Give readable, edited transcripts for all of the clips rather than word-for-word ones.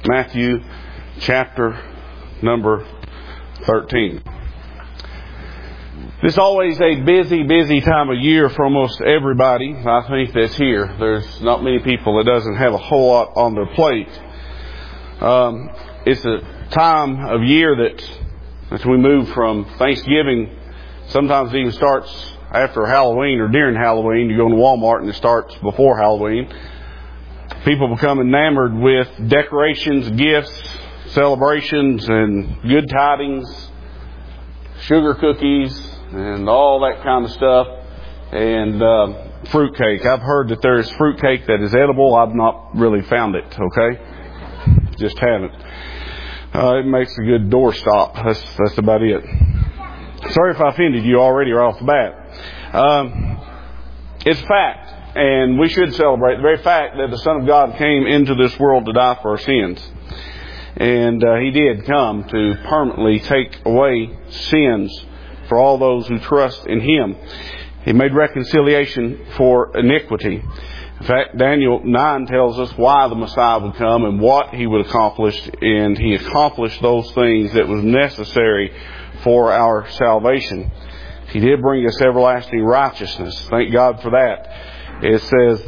Matthew chapter number 13. This is always a busy time of year for almost everybody. I think that's here. There's not many people that doesn't have a whole lot on their plate. It's a time of year that as we move from Thanksgiving, sometimes it even starts after Halloween or during Halloween. You go to Walmart and it starts before Halloween. People become enamored with decorations, gifts, celebrations, and good tidings, sugar cookies, and all that kind of stuff, and fruitcake. I've heard that there's fruitcake that is edible. I've not really found it, okay? Just haven't. It makes a good doorstop. That's about it. Sorry if I offended you already right off the bat. It's a fact. And we should celebrate the very fact that the Son of God came into this world to die for our sins. And He did come to permanently take away sins for all those who trust in Him. He made reconciliation for iniquity. In fact, Daniel 9 tells us why the Messiah would come and what He would accomplish. And He accomplished those things that was necessary for our salvation. He did bring us everlasting righteousness. Thank God for that. It says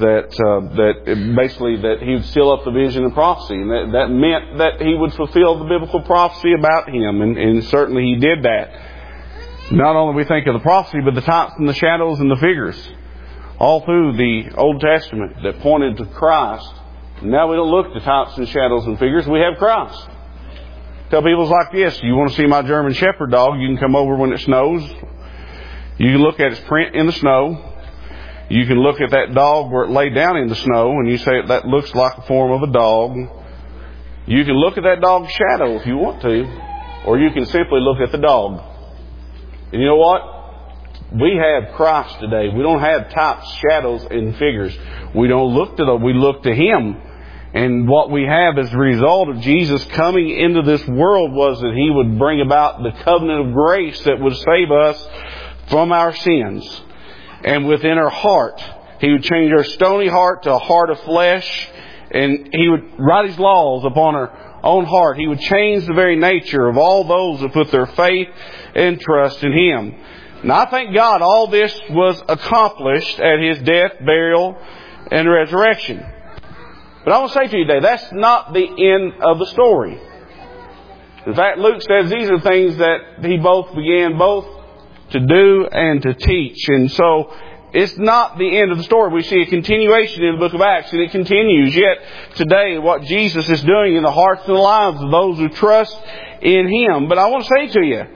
that basically that He would seal up the vision and prophecy, and that meant that He would fulfill the biblical prophecy about Him, and certainly He did that. Not only we think of the prophecy, but the types and the shadows and the figures all through the Old Testament that pointed to Christ. Now we don't look at the types and shadows and figures. We have Christ. Tell people it's like this: you want to see my German Shepherd dog, you can come over when it snows. You can look at its print in the snow. You can look at that dog where it laid down in the snow and you say that looks like the form of a dog. You can look at that dog's shadow if you want to, or you can simply look at the dog. And you know what? We have Christ today. We don't have types, shadows, and figures. We don't look to them. We look to Him. And what we have as a result of Jesus coming into this world was that He would bring about the covenant of grace that would save us from our sins. And within our heart, He would change our stony heart to a heart of flesh. And He would write His laws upon our own heart. He would change the very nature of all those who put their faith and trust in Him. And I thank God all this was accomplished at His death, burial, and resurrection. But I want to say to you today, that's not the end of the story. In fact, Luke says these are things that He began both to do and to teach. And so it's not the end of the story. We see a continuation in the book of Acts, and it continues yet today what Jesus is doing in the hearts and the lives of those who trust in Him. But I want to say to you,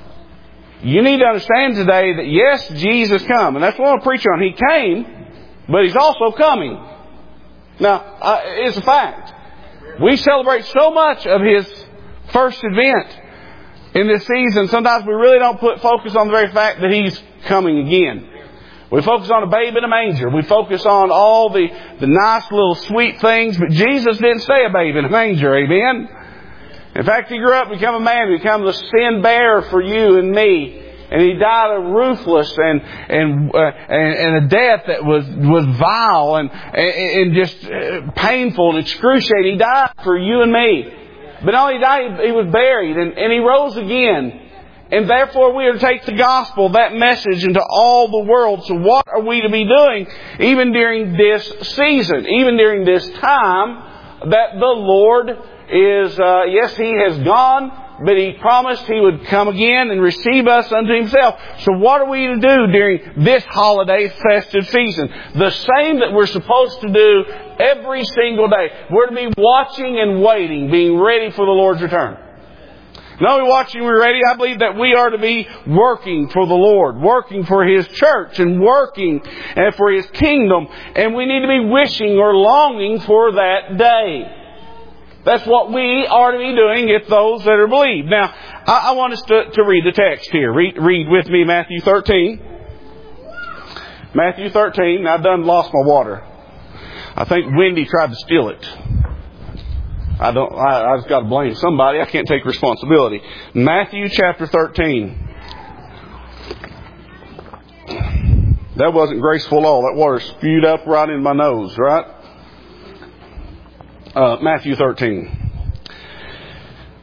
you need to understand today that yes, Jesus come. And that's what I want to preach on. He came, but He's also coming. Now, it's a fact. We celebrate so much of His first advent in this season. Sometimes we really don't put focus on the very fact that He's coming again. We focus on a babe in a manger. We focus on all the nice little sweet things. But Jesus didn't stay a babe in a manger. Amen? In fact, He grew up, became a man, became the sin bearer for you and me. And He died a ruthless and a death that was vile and just painful and excruciating. He died for you and me. But not only died, He was buried and He rose again. And therefore we are to take the gospel, that message, into all the world. So what are we to be doing even during this season, even during this time that the Lord is, yes, He has gone, but He promised He would come again and receive us unto Himself. So what are we to do during this holiday festive season? The same that we're supposed to do every single day. We're to be watching and waiting, being ready for the Lord's return. Not only watching and ready, I believe that we are to be working for the Lord, working for His church and working for His kingdom. And we need to be wishing or longing for that day. That's what we are to be doing if those that are believed. Now, I want us to read the text here. Read with me Matthew 13. Matthew 13. Now, I done lost my water. I think Wendy tried to steal it. I just got to blame somebody. I can't take responsibility. Matthew chapter 13. That wasn't graceful at all. That water spewed up right in my nose, right? Matthew 13.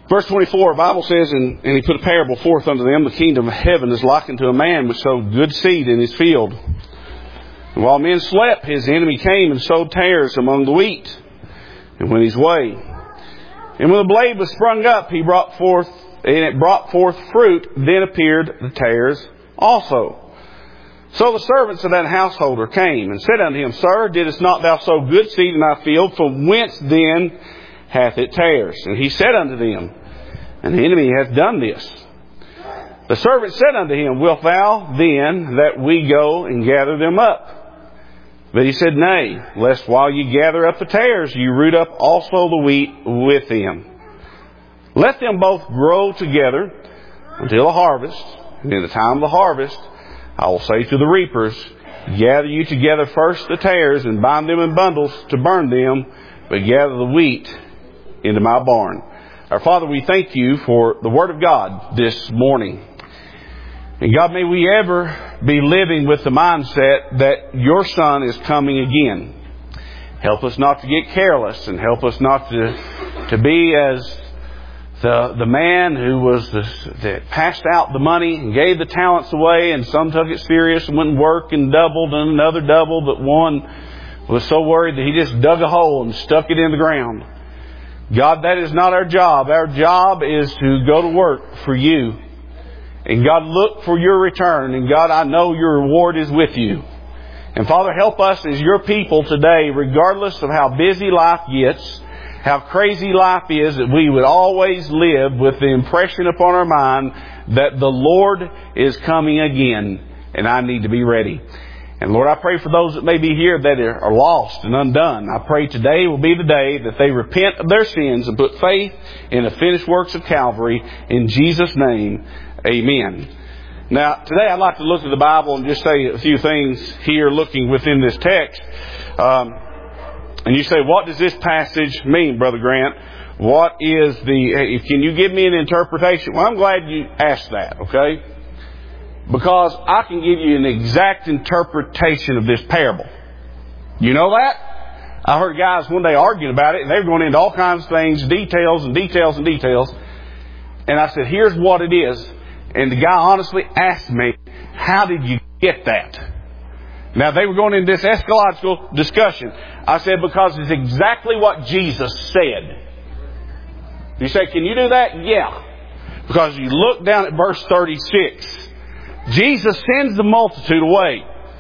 Verse 24, the Bible says, and he put a parable forth unto them, the kingdom of heaven is likened to a man which sowed good seed in his field. And while men slept, his enemy came and sowed tares among the wheat, and went his way. And when the blade was sprung up, it brought forth fruit, then appeared the tares also. So the servants of that householder came and said unto him, Sir, didst not thou sow good seed in thy field? From whence then hath it tares? And he said unto them, An enemy hath done this. The servant said unto him, Wilt thou then that we go and gather them up? But he said, Nay, lest while ye gather up the tares, ye root up also the wheat with them. Let them both grow together until the harvest. And in the time of the harvest, I will say to the reapers, Gather you together first the tares, and bind them in bundles to burn them, but gather the wheat into my barn. Our Father, we thank you for the Word of God this morning. And God, may we ever be living with the mindset that your Son is coming again. Help us not to get careless, and help us not to be as the man who was that passed out the money and gave the talents away, and some took it serious and went and worked and doubled, and another doubled, but one was so worried that he just dug a hole and stuck it in the ground. God, that is not our job. Our job is to go to work for you. And God, look for your return. And God, I know your reward is with you. And Father, help us as your people today, regardless of how busy life gets, how crazy life is, that we would always live with the impression upon our mind that the Lord is coming again, and I need to be ready. And Lord, I pray for those that may be here that are lost and undone. I pray today will be the day that they repent of their sins and put faith in the finished works of Calvary. In Jesus' name, amen. Now, today I'd like to look at the Bible and just say a few things here looking within this text. And you say, what does this passage mean, Brother Grant? What is can you give me an interpretation? Well, I'm glad you asked that, okay? Because I can give you an exact interpretation of this parable. You know that? I heard guys one day arguing about it, and they were going into all kinds of things, details and details and details. And I said, here's what it is. And the guy honestly asked me, how did you get that? Now, they were going into this eschatological discussion. I said, because it's exactly what Jesus said. You say, can you do that? Yeah. Because you look down at verse 36. Jesus sends the multitude away.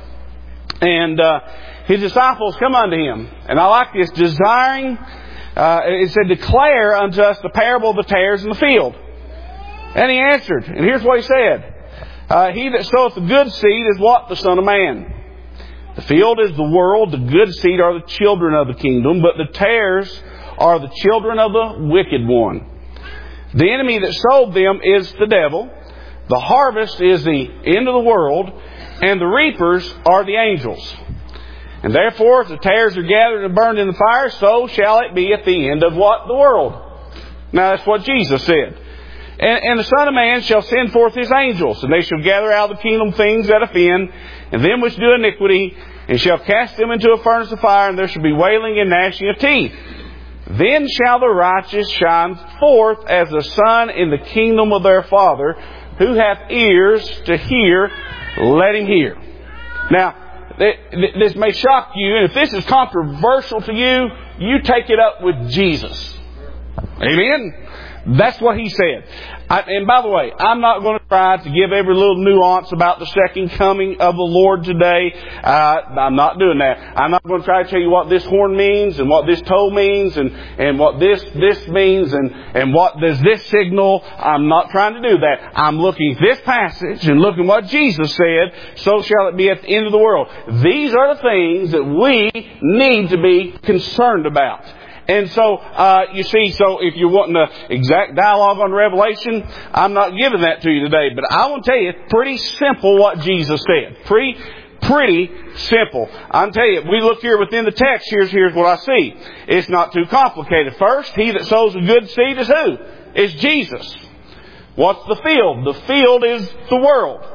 And his disciples come unto him. And I like this, desiring, it said, declare unto us the parable of the tares in the field. And he answered, and here's what he said. He that soweth the good seed is what? The Son of Man. The field is the world, the good seed are the children of the kingdom, but the tares are the children of the wicked one. The enemy that sowed them is the devil. The harvest is the end of the world, and the reapers are the angels. And therefore, if the tares are gathered and burned in the fire, so shall it be at the end of what? The world. Now, that's what Jesus said. And the Son of Man shall send forth his angels, and they shall gather out of the kingdom things that offend, and them which do iniquity, and shall cast them into a furnace of fire, and there shall be wailing and gnashing of teeth. Then shall the righteous shine forth as the sun in the kingdom of their Father. Who hath ears to hear, let him hear. Now, this may shock you, and if this is controversial to you, you take it up with Jesus. Amen? That's what he said. And by the way, I'm not going to try to give every little nuance about the second coming of the Lord today. I'm not doing that. I'm not going to try to tell you what this horn means and what this toe means and what this means and what does this signal. I'm not trying to do that. I'm looking at this passage and looking what Jesus said, so shall it be at the end of the world. These are the things that we need to be concerned about. And so, you see, so if you're wanting the exact dialogue on Revelation, I'm not giving that to you today. But I want to tell you, it's pretty simple what Jesus said. Pretty simple. I'm telling you, we look here within the text, here's what I see. It's not too complicated. First, he that sows a good seed is who? It's Jesus. What's the field? The field is the world.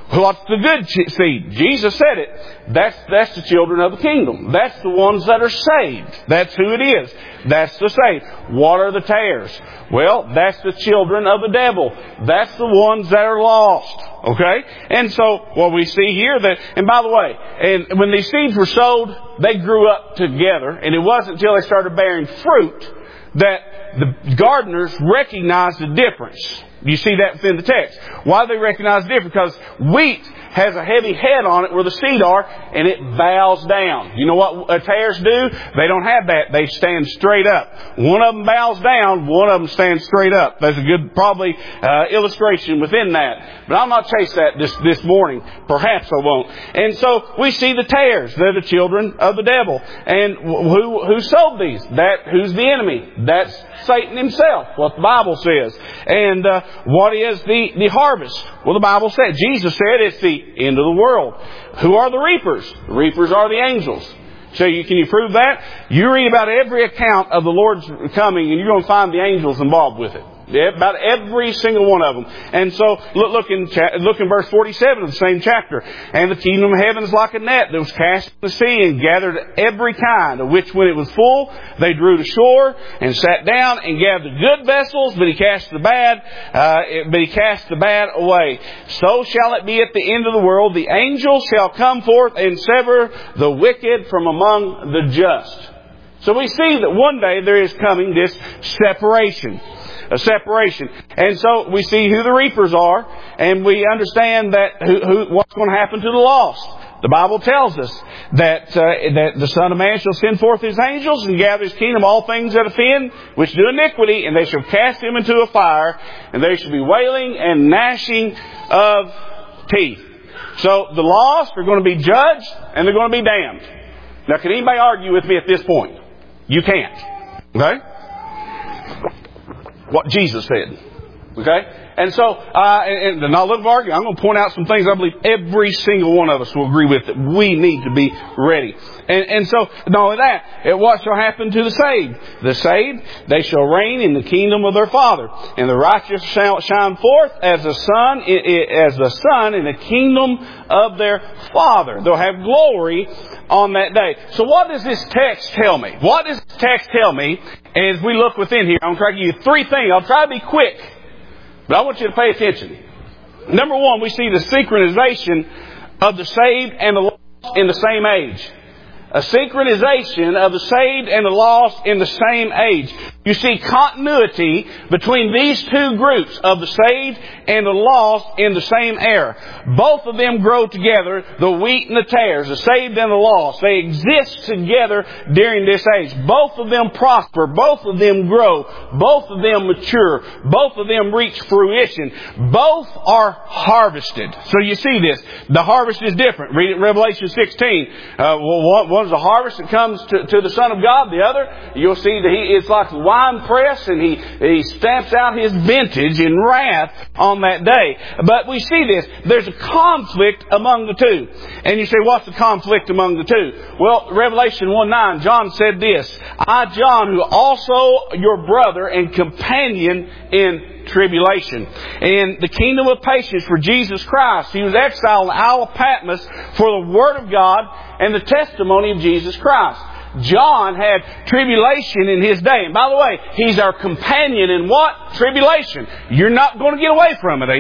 What's the good seed? Jesus said it. That's the children of the kingdom. That's the ones that are saved. That's who it is. That's the saved. What are the tares? Well, that's the children of the devil. That's the ones that are lost. Okay? And so, what we see here that, and by the way, and when these seeds were sowed, they grew up together. And it wasn't until they started bearing fruit that the gardeners recognized the difference. You see that within the text. Why do they recognize the difference? Because wheat has a heavy head on it where the seed are, and it bows down. You know what tares do? They don't have that. They stand straight up. One of them bows down, one of them stands straight up. There's a good, probably, illustration within that. But I'll not chase that this morning. Perhaps I won't. And so, we see the tares. They're the children of the devil. And who sowed these? Who's the enemy? That's Satan himself, what the Bible says. And what is the harvest? Well, the Bible said, Jesus said it's the end of the world. Who are the reapers? The reapers are the angels. So can you prove that? You read about every account of the Lord's coming and you're going to find the angels involved with it. Yeah, about every single one of them. And so, look in verse 47 of the same chapter. And the kingdom of heaven is like a net that was cast in the sea and gathered every kind, of which when it was full, they drew to shore and sat down and gathered the good vessels, but he cast the bad away. So shall it be at the end of the world. The angels shall come forth and sever the wicked from among the just. So we see that one day there is coming this separation. A separation. And so we see who the reapers are, and we understand that what's going to happen to the lost. The Bible tells us that the Son of Man shall send forth His angels and gather His kingdom all things that offend, which do iniquity, and they shall cast them into a fire, and there shall be wailing and gnashing of teeth. So the lost are going to be judged, and they're going to be damned. Now, can anybody argue with me at this point? You can't. Okay? What Jesus said. Okay? And so, and not looking for argument, I'm going to point out some things I believe every single one of us will agree with, that we need to be ready. And so, not only that, what shall happen to the saved? The saved, they shall reign in the kingdom of their Father. And the righteous shall shine forth as the sun in the kingdom of their Father. They'll have glory on that day. So what does this text tell me? What does this text tell me as we look within here? I'm going to try to give you three things. I'll try to be quick, but I want you to pay attention. Number one, we see the synchronization of the saved and the lost in the same age. A synchronization of the saved and the lost in the same age. You see continuity between these two groups of the saved and the lost in the same era. Both of them grow together, the wheat and the tares, the saved and the lost. They exist together during this age. Both of them prosper. Both of them grow. Both of them mature. Both of them reach fruition. Both are harvested. So you see this. The harvest is different. Read it in Revelation 16. One is the harvest that comes to the Son of God. The other, you'll see that it's like the wine press, and he stamps out his vintage in wrath on that day. But we see this. There's a conflict among the two. And you say, what's the conflict among the two? Well, Revelation 1:9, John said this, I, John, who also your brother and companion in tribulation, and the kingdom of patience for Jesus Christ. He was exiled in the Isle of Patmos for the Word of God and the testimony of Jesus Christ. John had tribulation in his day. And by the way, he's our companion in what? Tribulation. You're not going to get away from it.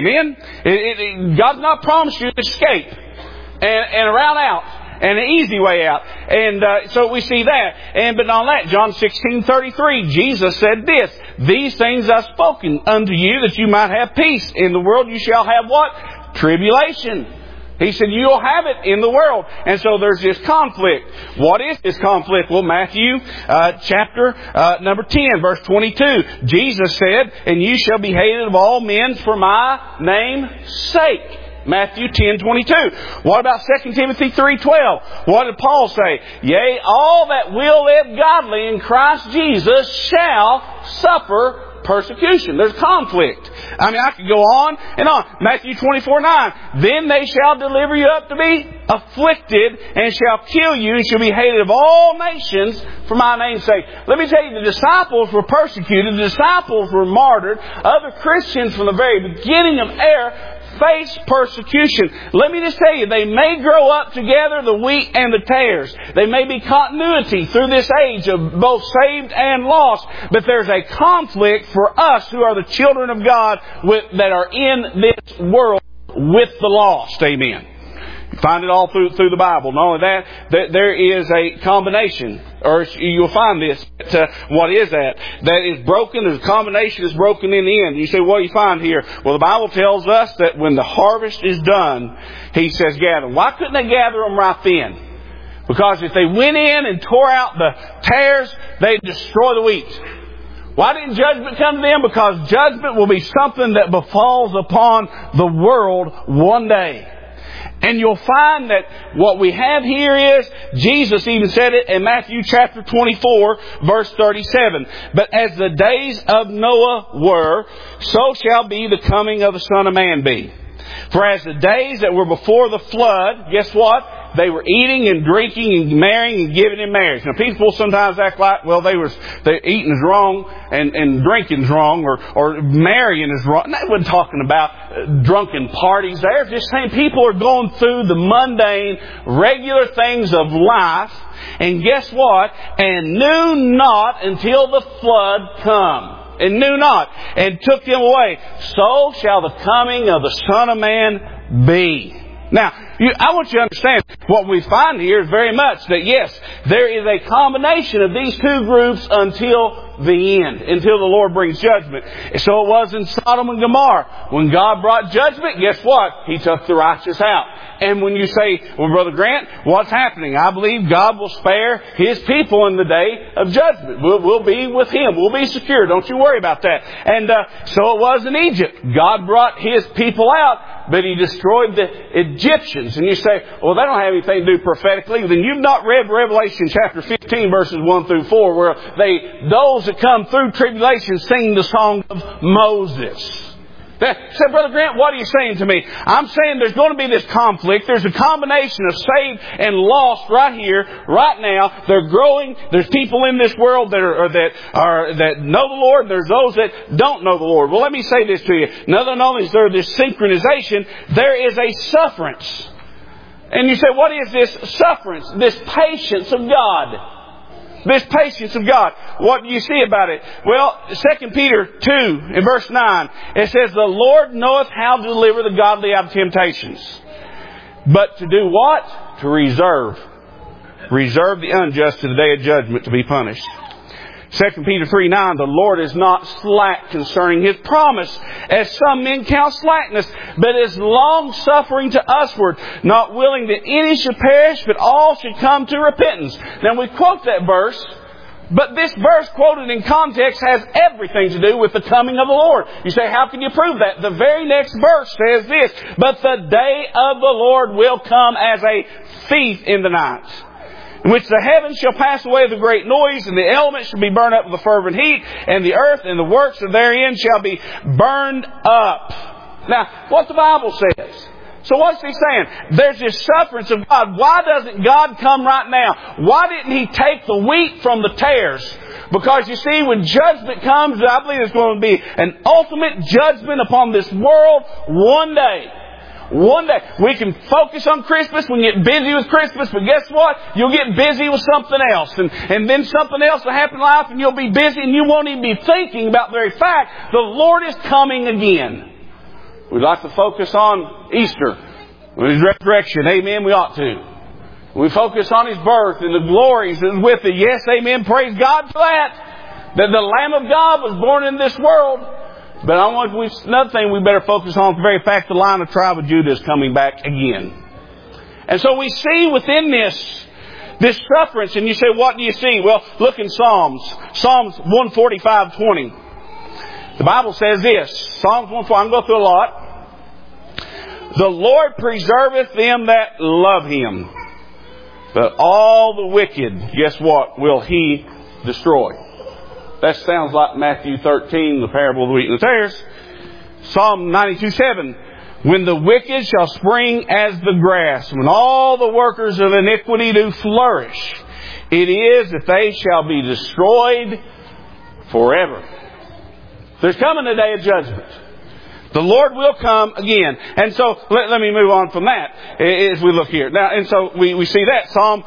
Amen? God's not promised you escape and a route out. And an easy way out. And so we see that. But on that, John 16:33, Jesus said this, these things I've spoken unto you that you might have peace. In the world you shall have what? Tribulation. He said, you'll have it in the world. And so there's this conflict. What is this conflict? Well, Matthew chapter number 10, verse 22. Jesus said, and you shall be hated of all men for my name's sake. Matthew 10:22. What about 2 Timothy 3:12? What did Paul say? Yea, all that will live godly in Christ Jesus shall suffer persecution. There's conflict. I could go on and on. Matthew 24:9. Then they shall deliver you up to be afflicted and shall kill you and shall be hated of all nations for my name's sake. Let me tell you, the disciples were persecuted. The disciples were martyred. Other Christians from the very beginning of era face persecution. Let me just tell you, they may grow up together, the wheat and the tares. They may be continuity through this age of both saved and lost. But there's a conflict for us who are the children of God that are in this world with the lost. Amen. You find it all through the Bible. Not only that, there is a combination, or you'll find this. What is that? That is broken. There's a combination is broken in the end. You say, what do you find here? Well, the Bible tells us that when the harvest is done, He says, gather. Why couldn't they gather them right then? Because if they went in and tore out the tares, they'd destroy the wheat. Why didn't judgment come to them? Because judgment will be something that befalls upon the world one day. And you'll find that what we have here is, Jesus even said it in Matthew chapter 24, verse 37. But as the days of Noah were, so shall be the coming of the Son of Man be. For as the days that were before the flood, guess what? They were eating and drinking and marrying and giving in marriage. Now people sometimes act like, well, eating is wrong and drinking is wrong or marrying is wrong. And they weren't talking about drunken parties there. Just saying people are going through the mundane, regular things of life. And guess what? And knew not until the flood come. And knew not, and took them away. So shall the coming of the Son of Man be. Now, I want you to understand, what we find here is very much that, yes, there is a combination of these two groups until the end, until the Lord brings judgment. So it was in Sodom and Gomorrah. When God brought judgment, guess what? He took the righteous out. And when you say, well, Brother Grant, what's happening? I believe God will spare His people in the day of judgment. We'll be with Him. We'll be secure. Don't you worry about that. And so it was in Egypt. God brought His people out, but He destroyed the Egyptians. And you say, well, that don't have anything to do prophetically. Then you've not read Revelation chapter 15, verses 1 through 4, where those that come through tribulation sing the song of Moses. Say, Brother Grant, what are you saying to me? I'm saying there's going to be this conflict. There's a combination of saved and lost right here, right now. They're growing. There's people in this world that know the Lord. There's those that don't know the Lord. Well, let me say this to you. Not only is there this synchronization, there is a sufferance. And you say, what is this sufferance? This patience of God. This patience of God. What do you see about it? Well, 2 Peter 2 in verse 9, it says, the Lord knoweth how to deliver the godly out of temptations. But to do what? To reserve the unjust to the day of judgment to be punished. 2 Peter 3:9, the Lord is not slack concerning His promise, as some men count slackness, but is long-suffering to usward, not willing that any should perish, but all should come to repentance. Now we quote that verse, but this verse quoted in context has everything to do with the coming of the Lord. You say, how can you prove that? The very next verse says this, but the day of the Lord will come as a thief in the night, in which the heavens shall pass away with a great noise, and the elements shall be burned up with a fervent heat, and the earth and the works of therein shall be burned up. Now, what the Bible says. So what's He saying? There's this sufferance of God. Why doesn't God come right now? Why didn't He take the wheat from the tares? Because you see, when judgment comes, I believe there's going to be an ultimate judgment upon this world one day. One day. We can focus on Christmas. We can get busy with Christmas. But guess what? You'll get busy with something else. And then something else will happen in life and you'll be busy and you won't even be thinking about the very fact the Lord is coming again. We'd like to focus on Easter, His resurrection. Amen. We ought to. We focus on His birth and the glories that is with it. Yes, amen. Praise God for that. That the Lamb of God was born in this world. But another thing we better focus on is the very fact the Lion of the tribe of Judah is coming back again. And so we see within this sufferance, and you say, what do you see? Well, look in Psalms 145:20. The Bible says this, Psalms 145, I'm going to go through a lot. The Lord preserveth them that love Him, but all the wicked, guess what, will He destroy. That sounds like Matthew 13, the parable of the wheat and the tares. Psalm 92:7. When the wicked shall spring as the grass, when all the workers of iniquity do flourish, it is that they shall be destroyed forever. There's coming a day of judgment. The Lord will come again. And so, let me move on from that as we look here. Now, and so we see that. Psalm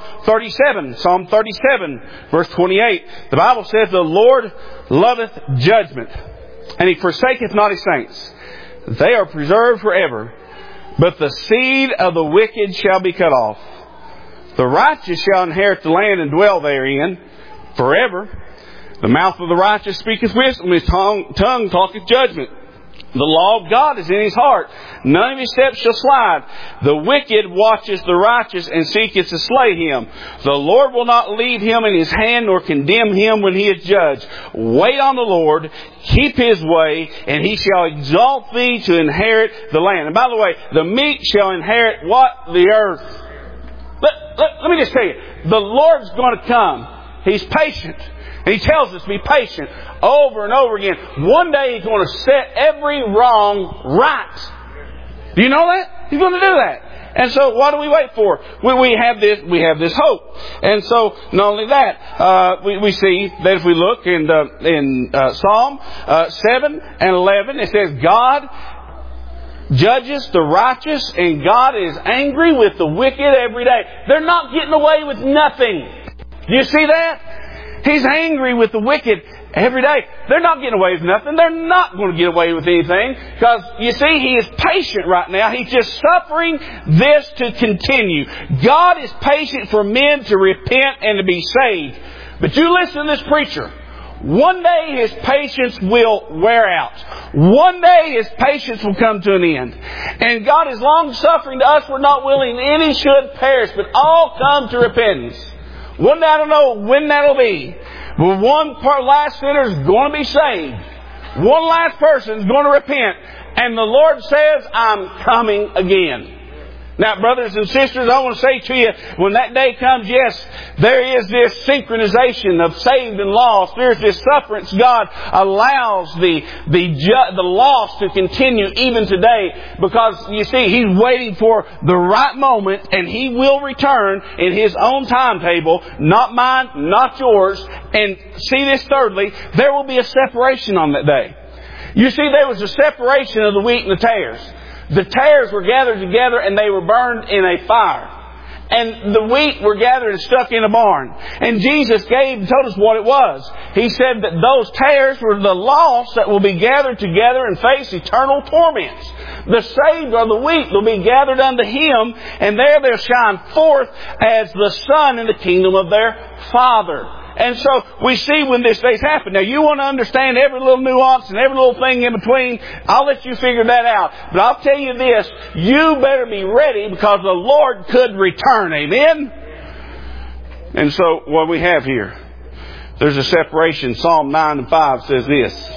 37, verse 28. The Bible says, the Lord loveth judgment, and He forsaketh not His saints. They are preserved forever, but the seed of the wicked shall be cut off. The righteous shall inherit the land and dwell therein forever. The mouth of the righteous speaketh wisdom, his tongue talketh judgment. The law of God is in his heart. None of his steps shall slide. The wicked watches the righteous and seeketh to slay him. The Lord will not leave him in his hand, nor condemn him when he is judged. Wait on the Lord, keep his way, and he shall exalt thee to inherit the land. And by the way, the meek shall inherit what? The earth. Let me just tell you, the Lord's going to come. He's patient. And He tells us to be patient over and over again. One day He's going to set every wrong right. Do you know that? He's going to do that. And so what do we wait for? We have this hope. And so not only that, we see that if we look in Psalm 7 and 11, it says, God judges the righteous, and God is angry with the wicked every day. They're not getting away with nothing. Do you see that? He's angry with the wicked every day. They're not getting away with nothing. They're not going to get away with anything. Because, you see, He is patient right now. He's just suffering this to continue. God is patient for men to repent and to be saved. But you listen to this preacher. One day His patience will wear out. One day His patience will come to an end. And God is long-suffering to us. We're not willing any should perish, but all come to repentance. One day, I don't know when that'll be. But last sinner is going to be saved. One last person is going to repent. And the Lord says, I'm coming again. Now, brothers and sisters, I want to say to you, when that day comes, yes, there is this synchronization of saved and lost. There's this sufferance. God allows the lost to continue even today, because, you see, He's waiting for the right moment, and He will return in His own timetable, not mine, not yours. And see this thirdly, there will be a separation on that day. You see, there was a separation of the wheat and the tares. The tares were gathered together and they were burned in a fire. And the wheat were gathered and stuck in a barn. And Jesus told us what it was. He said that those tares were the lost that will be gathered together and face eternal torments. The saved or the wheat will be gathered unto Him, and there they'll shine forth as the sun in the kingdom of their Father. And so we see when this day's happened. Now, you want to understand every little nuance and every little thing in between. I'll let you figure that out. But I'll tell you this. You better be ready, because the Lord could return. Amen? And so what we have here, there's a separation. Psalm 9 and 5 says this.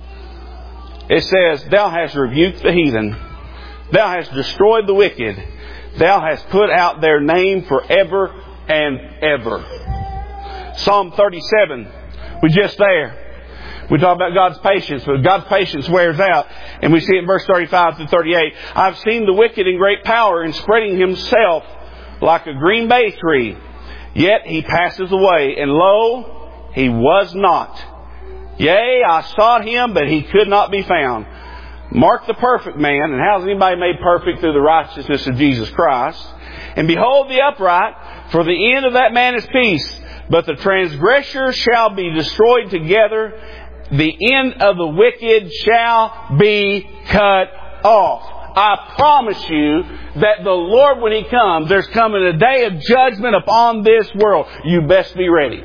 It says, Thou hast rebuked the heathen. Thou hast destroyed the wicked. Thou hast put out their name forever and ever. Psalm 37, we're just there. We talk about God's patience, but God's patience wears out. And we see it in verse 35 to 38. I've seen the wicked in great power, and spreading himself like a green bay tree. Yet he passes away, and lo, he was not. Yea, I sought him, but he could not be found. Mark the perfect man. And how is anybody made perfect? Through the righteousness of Jesus Christ. And behold the upright, for the end of that man is peace. But the transgressor shall be destroyed together. The end of the wicked shall be cut off. I promise you that the Lord, when He comes, there's coming a day of judgment upon this world. You best be ready.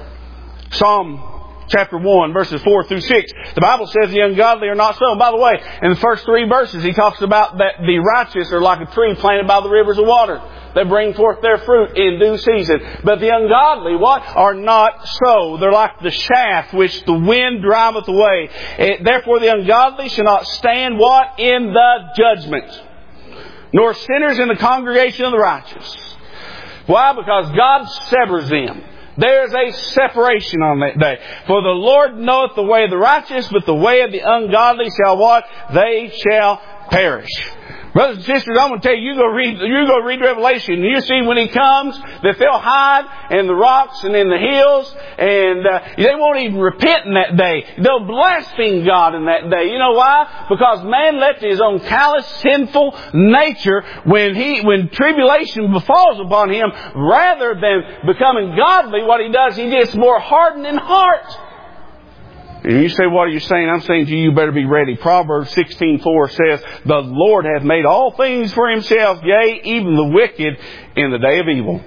Psalm chapter 1, verses 4 through 6. The Bible says the ungodly are not so. And by the way, in the first 3 verses, He talks about that the righteous are like a tree planted by the rivers of water. They bring forth their fruit in due season. But the ungodly, what? Are not so. They're like the chaff which the wind driveth away. Therefore the ungodly shall not stand, what? In the judgment. Nor sinners in the congregation of the righteous. Why? Because God severs them. There's a separation on that day. For the Lord knoweth the way of the righteous, but the way of the ungodly shall what? They shall perish. Brothers and sisters, I'm going to tell you, you go read Revelation, and you see when He comes, that they'll hide in the rocks and in the hills, and they won't even repent in that day. They'll blaspheme God in that day. You know why? Because man left his own callous, sinful nature when tribulation befalls upon him, rather than becoming godly, what he does, he gets more hardened in heart. And you say, what are you saying? I'm saying to you, you better be ready. Proverbs 16:4 says, the Lord hath made all things for Himself, yea, even the wicked in the day of evil.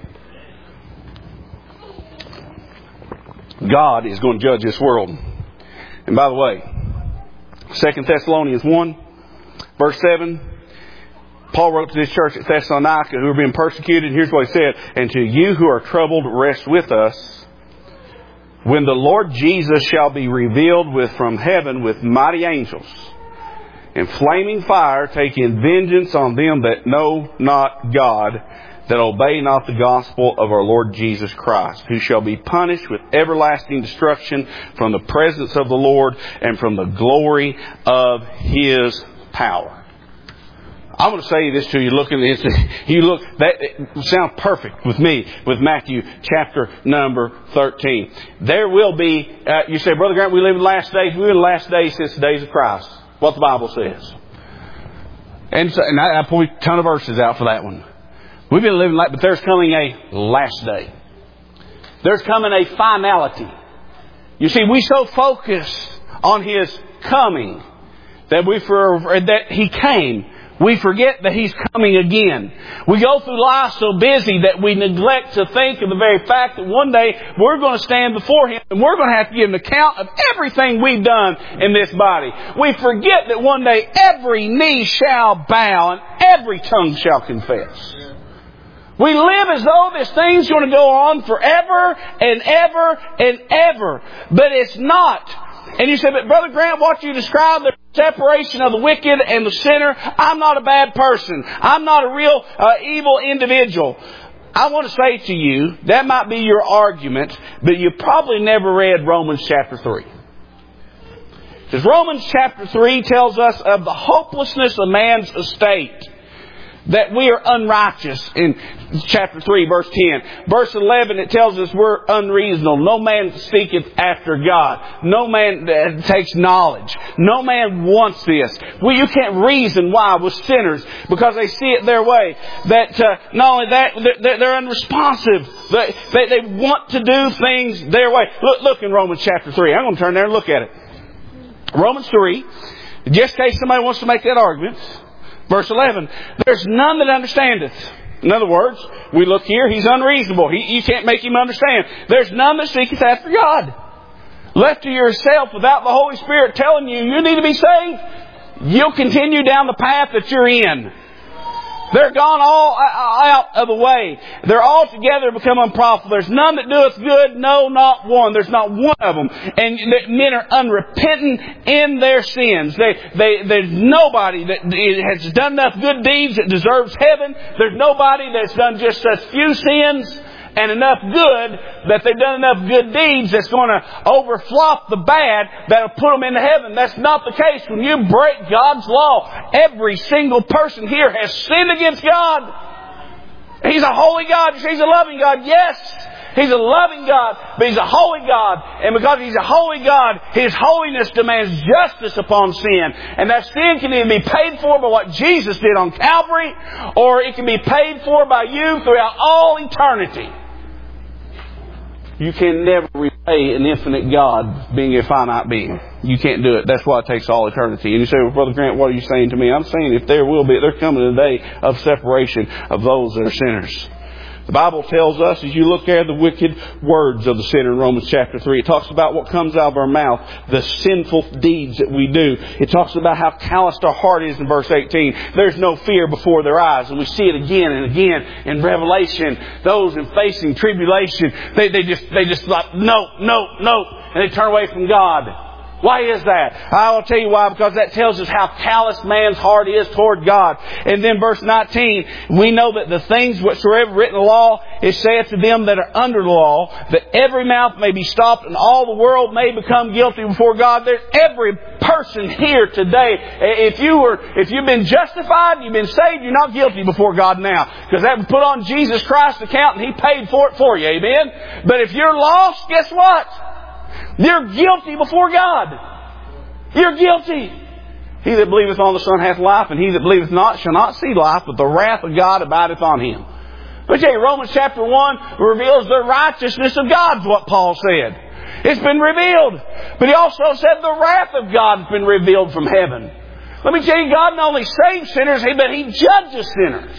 God is going to judge this world. And by the way, 2 Thessalonians 1, verse 7, Paul wrote to this church at Thessalonica who were being persecuted. And here's what he said, and to you who are troubled, rest with us, when the Lord Jesus shall be revealed from heaven with mighty angels, in flaming fire, taking vengeance on them that know not God, that obey not the gospel of our Lord Jesus Christ, who shall be punished with everlasting destruction from the presence of the Lord and from the glory of His power. I want to say this to you. That sounds perfect with me, with Matthew chapter number 13. There will be, you say, Brother Grant, we live in the last days. We live in the last days since the days of Christ. What the Bible says. And I pulled a ton of verses out for that one. We've been living like, but there's coming a last day. There's coming a finality. You see, we so focus on His coming that He came. We forget that He's coming again. We go through life so busy that we neglect to think of the very fact that one day we're going to stand before Him and we're going to have to give an account of everything we've done in this body. We forget that one day every knee shall bow and every tongue shall confess. We live as though this thing's going to go on forever and ever and ever. But it's not. And you say, but Brother Grant, what you described, the separation of the wicked and the sinner, I'm not a bad person. I'm not a real evil individual. I want to say to you, that might be your argument, but you probably never read Romans chapter 3. Because Romans chapter 3 tells us of the hopelessness of man's estate. That we are unrighteous in chapter 3, verse 10. Verse 11, it tells us we're unreasonable. No man seeketh after God. No man takes knowledge. No man wants this. You can't reason why with sinners because they see it their way. That not only that, they're unresponsive. They want to do things their way. Look in Romans chapter 3. I'm going to turn there and look at it. Romans 3, just in case somebody wants to make that argument. Verse 11, there's none that understandeth. In other words, we look here, he's unreasonable. You can't make him understand. There's none that seeketh after God. Left to yourself without the Holy Spirit telling you need to be saved, you'll continue down the path that you're in. They're gone all out of the way. They're all together become unprofitable. There's none that doeth good, no, not one. There's not one of them. And men are unrepentant in their sins. There's nobody that has done enough good deeds that deserves heaven. There's nobody that's done just such few sins and enough good that they've done enough good deeds that's going to overflop the bad that'll put them into heaven. That's not the case. When you break God's law, every single person here has sinned against God. He's a holy God. He's a loving God. Yes, He's a loving God, but He's a holy God. And because He's a holy God, His holiness demands justice upon sin. And that sin can either be paid for by what Jesus did on Calvary, or it can be paid for by you throughout all eternity. You can never repay an infinite God being a finite being. You can't do it. That's why it takes all eternity. And you say, well, Brother Grant, what are you saying to me? I'm saying if there's coming a day of separation of those that are sinners. The Bible tells us, as you look at the wicked words of the sinner in Romans chapter 3, it talks about what comes out of our mouth, the sinful deeds that we do. It talks about how calloused our heart is in verse 18. There's no fear before their eyes. And we see it again and again in Revelation. Those in facing tribulation, they just like, no. And they turn away from God. Why is that? I'll tell you why, because that tells us how callous man's heart is toward God. And then verse 19, we know that the things whatsoever written in the law is saith to them that are under the law, that every mouth may be stopped and all the world may become guilty before God. There's every person here today. If you've been justified, you've been saved, you're not guilty before God now. Because that was put on Jesus Christ's account and He paid for it for you. Amen? But if you're lost, guess what? You're guilty before God. You're guilty. He that believeth on the Son hath life, and he that believeth not shall not see life, but the wrath of God abideth on him. Let me tell you, Romans chapter 1 reveals the righteousness of God, is what Paul said. It's been revealed. But he also said the wrath of God has been revealed from heaven. Let me tell you, God not only saves sinners, but He judges sinners.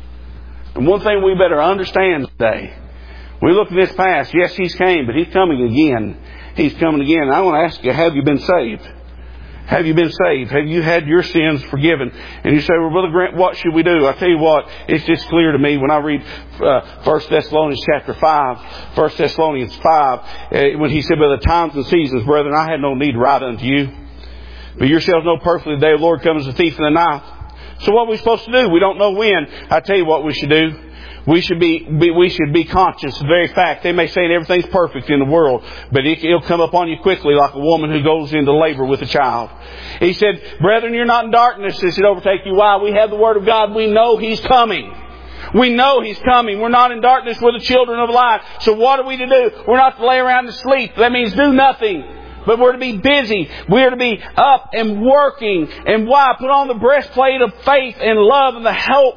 And one thing we better understand today, we look at this past, yes, He's came, but He's coming again. He's coming again. And I want to ask you, have you been saved? Have you been saved? Have you had your sins forgiven? And you say, well, Brother Grant, what should we do? I tell you what, it's just clear to me when I read 1 Thessalonians chapter 5, 1 Thessalonians 5, when he said, by the times and seasons, brethren, I had no need to write unto you. But yourselves know perfectly the day of the Lord comes as a thief in the night. So what are we supposed to do? We don't know when. I tell you what we should do. We should be conscious of the very fact. They may say that everything's perfect in the world, but it'll come upon you quickly like a woman who goes into labor with a child. He said, brethren, you're not in darkness. It should overtake you. Why? We have the Word of God. We know He's coming. We know He's coming. We're not in darkness. We're the children of light. So what are we to do? We're not to lay around and sleep. That means do nothing. But we're to be busy. We're to be up and working. And why? Put on the breastplate of faith and love and the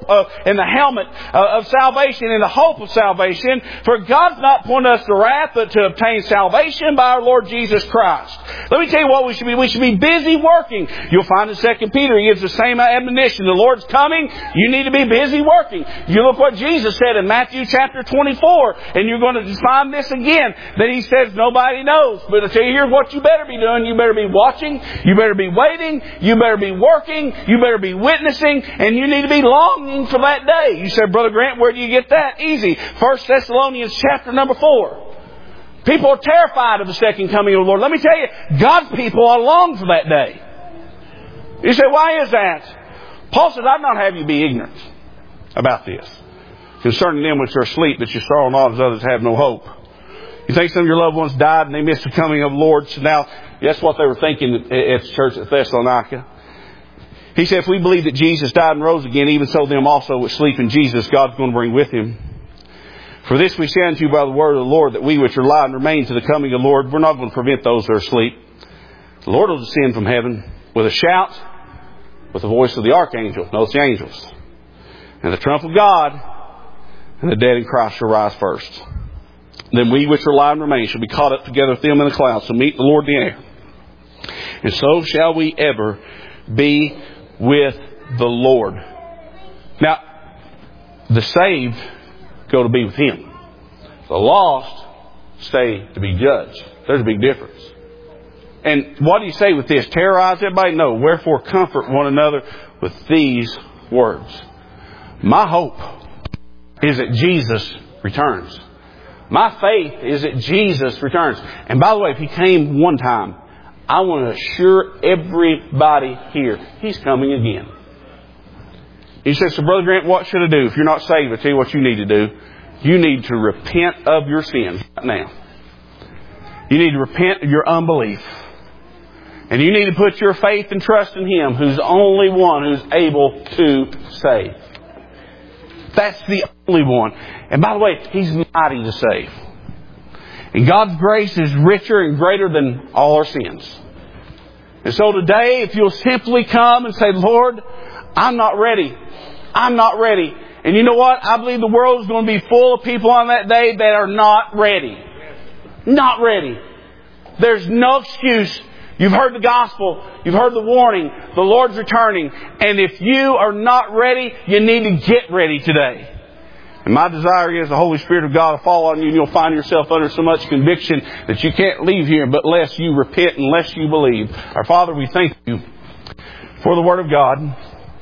helmet of salvation and the hope of salvation. For God's not pointing us to wrath, but to obtain salvation by our Lord Jesus Christ. Let me tell you what we should be. We should be busy working. You'll find in 2 Peter, he gives the same admonition. The Lord's coming. You need to be busy working. You look what Jesus said in Matthew chapter 24. And you're going to find this again. That He says nobody knows. But I tell you, here's what you better be doing. You better be watching. You better be waiting. You better be working. You better be witnessing. And you need to be longing for that day. You said, Brother Grant, where do you get that? Easy. 1 Thessalonians chapter number 4. People are terrified of the second coming of the Lord. Let me tell you, God's people are long for that day. You say, why is that? Paul says, I'd not have you be ignorant about this. Concerning them which are asleep, that you sorrow not as others have no hope. You think some of your loved ones died and they missed the coming of the Lord. So now, that's what they were thinking at the church at Thessalonica. He said, if we believe that Jesus died and rose again, even so them also which sleep in Jesus, God's going to bring with Him. For this we say unto you by the word of the Lord, that we which are alive and remain to the coming of the Lord, we're not going to prevent those that are asleep. The Lord will descend from heaven with a shout, with the voice of the archangel, notice the angels, and the trump of God, and the dead in Christ shall rise first. Then we which are alive and remain shall be caught up together with them in the clouds to meet the Lord in the air. And so shall we ever be with the Lord. Now, the saved go to be with Him. The lost stay to be judged. There's a big difference. And what do you say with this? Terrorize everybody? No. Wherefore comfort one another with these words. My hope is that Jesus returns. My faith is that Jesus returns. And by the way, if He came one time, I want to assure everybody here, He's coming again. He says, so Brother Grant, what should I do? If you're not saved, I'll tell you what you need to do. You need to repent of your sins right now. You need to repent of your unbelief. And you need to put your faith and trust in Him, who's the only one who's able to save. That's the only one. And by the way, He's mighty to save. And God's grace is richer and greater than all our sins. And so today, if you'll simply come and say, Lord, I'm not ready. I'm not ready. And you know what? I believe the world is going to be full of people on that day that are not ready. Not ready. There's no excuse. You've heard the gospel. You've heard the warning. The Lord's returning. And if you are not ready, you need to get ready today. And my desire is the Holy Spirit of God will fall on you and you'll find yourself under so much conviction that you can't leave here but unless you repent, unless you believe. Our Father, we thank You for the Word of God.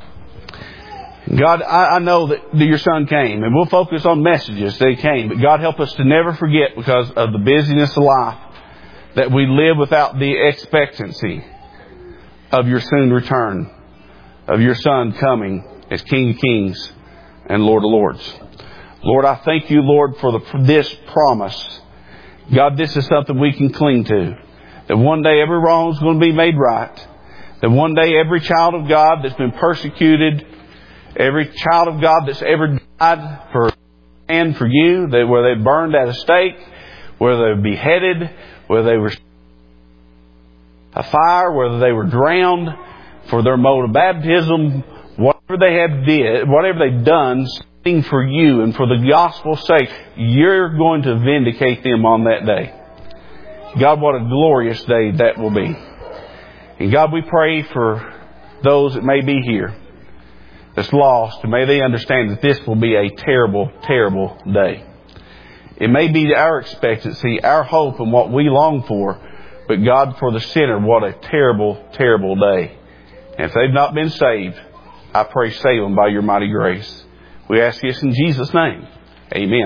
God, I know that Your Son came, and we'll focus on messages that He came. But God, help us to never forget, because of the busyness of life, that we live without the expectancy of your soon return, of your Son coming as King of Kings and Lord of Lords. Lord, I thank you, Lord, for this promise. God, this is something we can cling to. That one day every wrong is going to be made right. That one day every child of God that's been persecuted, every child of God that's ever died for and for you, that where they burned at a stake, whether they were beheaded, whether they were a fire, whether they were drowned for their mode of baptism, whatever they have did, whatever they've done, standing for you and for the gospel's sake, you're going to vindicate them on that day. God, what a glorious day that will be. And God, we pray for those that may be here that's lost, and may they understand that this will be a terrible, terrible day. It may be our expectancy, our hope, and what we long for, but God, for the sinner, what a terrible, terrible day. And if they've not been saved, I pray save them by your mighty grace. We ask this in Jesus' name. Amen.